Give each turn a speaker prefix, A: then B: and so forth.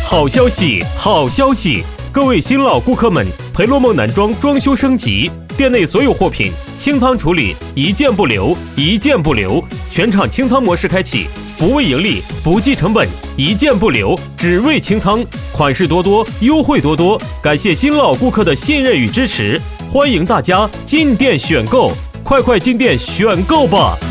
A: 好消息，好消息！各位新老顾客们，培洛梦男装装修升级，店内所有货品清仓处理，一件不留，一件不留，全场清仓模式开启，不为盈利，不计成本，一件不留，只为清仓，款式多多，优惠多多，感谢新老顾客的信任与支持，欢迎大家进店选购，快进店选购吧！